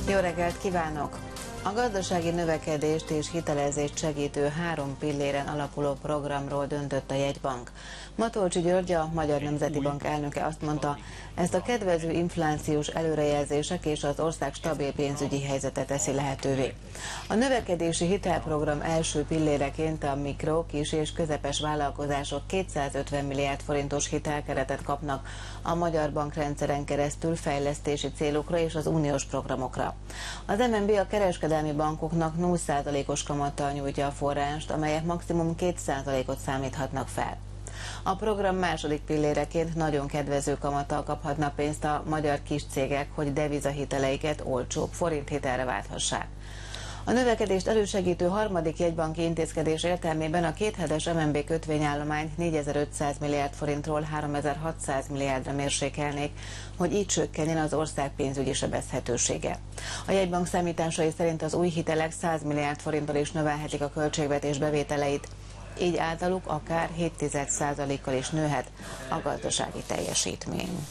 Jó reggelt kívánok! A gazdasági növekedést és hitelezést segítő 3 pilléren alapuló programról döntött a jegybank. Matolcsy György, a Magyar Nemzeti Bank elnöke azt mondta, ezt a kedvező inflációs előrejelzések és az ország stabil pénzügyi helyzete teszi lehetővé. A növekedési hitelprogram első pilléreként a mikro, kis és közepes vállalkozások 250 milliárd forintos hitelkeretet kapnak a Magyar Bankrendszeren keresztül fejlesztési célokra és az uniós programokra. Az MNB a kereskedelmi bankoknak 0%-os kamattal nyújtja a forrást, amelyek maximum 2%-ot számíthatnak fel. A program második pilléreként nagyon kedvező kamattal kaphatnak pénzt a magyar kiscégek, hogy devizahiteleiket olcsóbb forinthitelre válthassák. A növekedést elősegítő harmadik jegybanki intézkedés értelmében a kéthetes MNB kötvényállományt 4500 milliárd forintról 3600 milliárdra mérsékelnék, hogy így csökkenjen az ország pénzügyi sebezhetősége. A jegybank számításai szerint az új hitelek 100 milliárd forinttal is növelhetik a költségvetés bevételeit, így általuk akár 0,7%-kal is nőhet a gazdasági teljesítmény.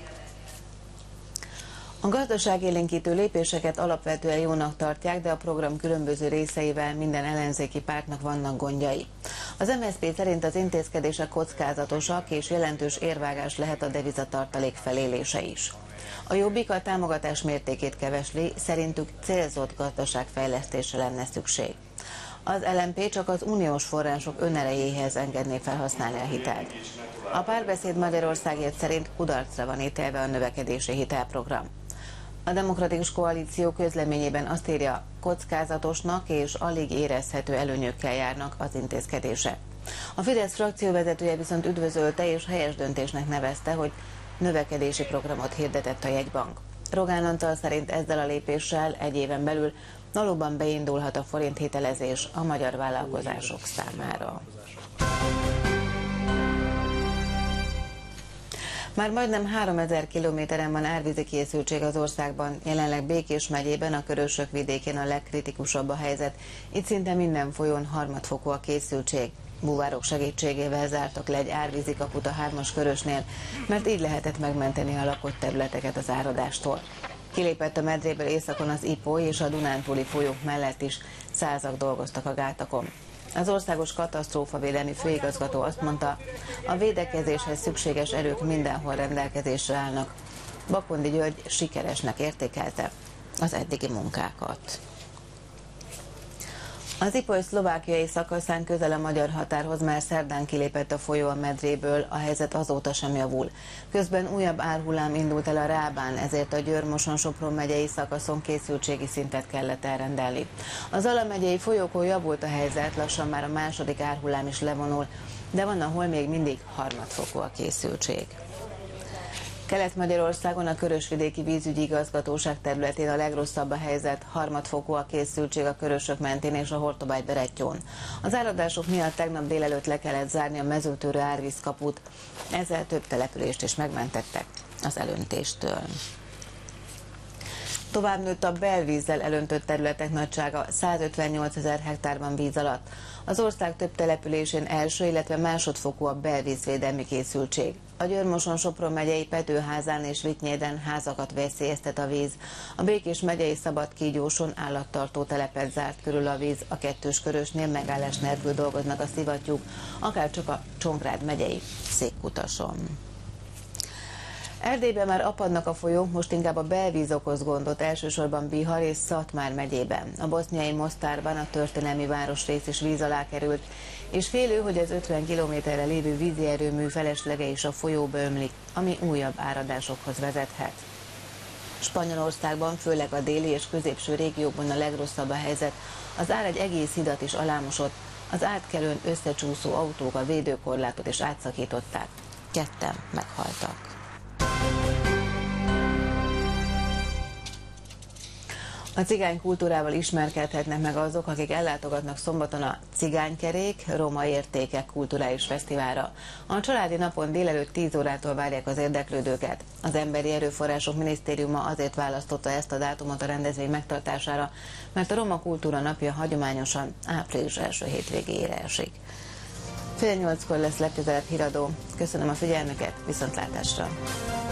A gazdaságélénkítő lépéseket alapvetően jónak tartják, de a program különböző részeivel minden ellenzéki pártnak vannak gondjai. Az MSZP szerint az intézkedések kockázatosak és jelentős érvágás lehet a devizatartalék felélése is. A Jobbik a támogatás mértékét kevesli, szerintük célzott gazdaságfejlesztésre lenne szükség. Az LMP csak az uniós források önerejéhez engedné felhasználni a hitelt. A Párbeszéd Magyarországért szerint kudarcra van ítélve a növekedési hitelprogram. A Demokratikus Koalíció közleményében azt írja, kockázatosnak és alig érezhető előnyökkel járnak az intézkedések. A Fidesz frakcióvezetője viszont üdvözölte és helyes döntésnek nevezte, hogy növekedési programot hirdetett a jegybank. Rogán Antal szerint ezzel a lépéssel egy éven belül valóban beindulhat a forinthitelezés a magyar vállalkozások számára. Már majdnem 3000 kilométeren van árvízi készültség az országban, jelenleg Békés megyében, a Körösök vidékén a legkritikusabb a helyzet. Itt szinte minden folyón harmadfokú a készültség. Búvárok segítségével zártak le egy árvízi kaput a 3-as Körösnél, mert így lehetett megmenteni a lakott területeket az áradástól. Kilépett a medréből északon az Ipoly és a Dunántúli folyók mellett is százak dolgoztak a gátakon. Az Országos Katasztrófavédelmi Főigazgató azt mondta, a védekezéshez szükséges erők mindenhol rendelkezésre állnak. Bakondi György sikeresnek értékelte az eddigi munkákat. Az Ipoly szlovákiai szakaszán közel a magyar határhoz már szerdán kilépett a folyó a medréből, a helyzet azóta sem javul. Közben újabb árhullám indult el a Rábán, ezért a Győr-Moson-Sopron megyei szakaszon készültségi szintet kellett elrendelni. Az Zala megyei folyókon javult a helyzet, lassan már a második árhullám is levonul, de van, ahol még mindig harmadfokú a készültség. Kelet-Magyarországon a Körösvidéki Vízügyi Igazgatóság területén a legrosszabb a helyzet, harmadfokú a készültség a Körösök mentén és a Hortobágy-Berettyón. Az áradások miatt tegnap délelőtt le kellett zárni a Mezőtőrő árvízkaput, ezzel több települést is megmentettek az elöntéstől. Tovább nőtt a belvízzel elöntött területek nagysága, 158 000 hektárban víz alatt. Az ország több településén első, illetve másodfokú a belvízvédelmi készültség. A Győr-Moson-Sopron megyei Petőházán és Vitynyéden házakat veszélyeztet a víz. A Békés megyei Szabadkígyóson állattartó telepet zárt körül a víz, a Kettős Körösnél megállás nélkül dolgoznak a szivattyúk, akár csak a Csongrád megyei Székkutason. Erdélyben már apadnak a folyók, most inkább a belvíz okoz gondot, elsősorban Bihar és Szatmár megyében. A boszniai Mostárban a történelmi városrész is víz alá került, és félő, hogy az 50 kilométerre lévő vízi erőmű feleslege is a folyóba ömlik, ami újabb áradásokhoz vezethet. Spanyolországban, főleg a déli és középső régiókban a legrosszabb a helyzet. Az ár egy egész hidat is alámosott, az átkelőn összecsúszó autók a védőkorlátot is átszakították. 2 meghaltak. A cigány kultúrával ismerkedhetnek meg azok, akik ellátogatnak szombaton a Cigánykerék Roma Értékek kulturális fesztiválra. A családi napon délelőtt 10 órától várják az érdeklődőket. Az Emberi Erőforrások Minisztériuma azért választotta ezt a dátumot a rendezvény megtartására, mert a roma kultúra napja hagyományosan április első hétvégéjére esik. 7:30-kor lesz legközelebb híradó. Köszönöm a figyelmüket, viszontlátásra!